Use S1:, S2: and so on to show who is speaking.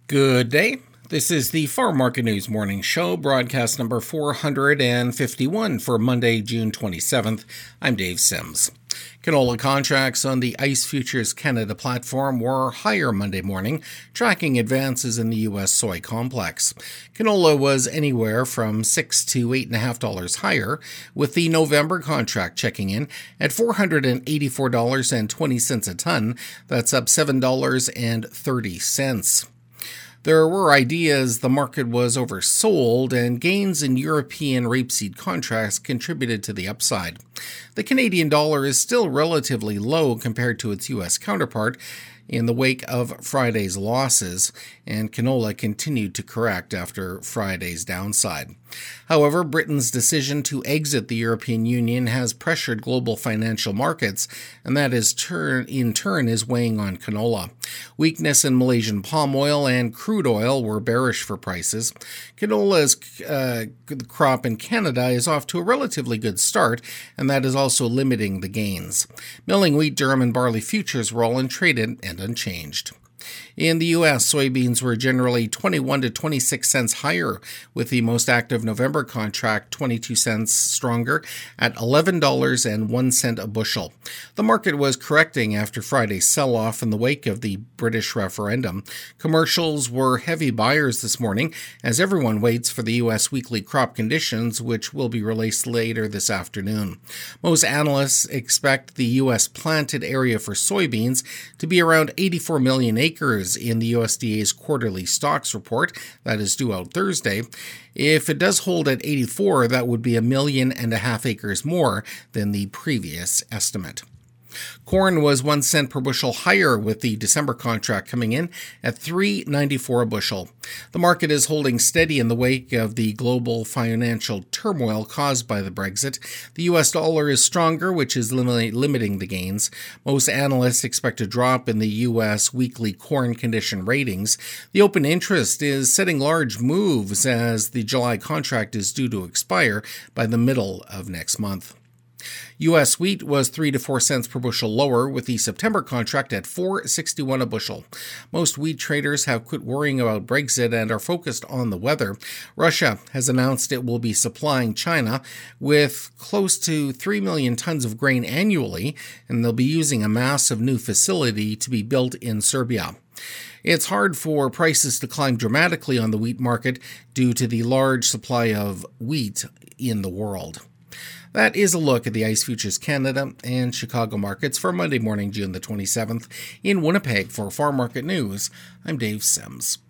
S1: Good day. This is the Farm Market News Morning Show, broadcast number 451 for Monday, June 27th. I'm Dave Sims. Canola contracts on the ICE Futures Canada platform were higher Monday morning, tracking advances in the U.S. soy complex. Canola was anywhere from $6 to $8.50 higher, with the November contract checking in at $484.20 a ton. That's up $7.30. There were ideas the market was oversold, and gains in European rapeseed contracts contributed to the upside. The Canadian dollar is still relatively low compared to its U.S. counterpart in the wake of Friday's losses, and canola continued to correct after Friday's downside. However, Britain's decision to exit the European Union has pressured global financial markets, and that in turn is weighing on canola. Weakness in Malaysian palm oil and crude oil were bearish for prices. Canola's crop in Canada is off to a relatively good start, and that is also limiting the gains. Milling wheat, durum, and barley futures were all untraded and unchanged. In the U.S., soybeans were generally 21 to 26 cents higher, with the most active November contract 22 cents stronger at $11.01 a bushel. The market was correcting after Friday's sell-off in the wake of the British referendum. Commercials were heavy buyers this morning as everyone waits for the U.S. weekly crop conditions, which will be released later this afternoon. Most analysts expect the U.S. planted area for soybeans to be around 84 million acres in the USDA's quarterly stocks report that is due out Thursday. If it does hold at 84, that would be 1.5 million acres more than the previous estimate. Corn was 1 cent per bushel higher, with the December contract coming in at $3.94 a bushel. The market is holding steady in the wake of the global financial turmoil caused by the Brexit. The U.S. dollar is stronger, which is limiting the gains. Most analysts expect a drop in the U.S. weekly corn condition ratings. The open interest is setting large moves as the July contract is due to expire by the middle of next month. U.S. wheat was 3 to 4 cents per bushel lower, with the September contract at $4.61 a bushel. Most wheat traders have quit worrying about Brexit and are focused on the weather. Russia has announced it will be supplying China with close to 3 million tons of grain annually, and they'll be using a massive new facility to be built in Serbia. It's hard for prices to climb dramatically on the wheat market due to the large supply of wheat in the world. That is a look at the ICE Futures Canada and Chicago markets for Monday morning, June the 27th. In Winnipeg for Farm Market News, I'm Dave Sims.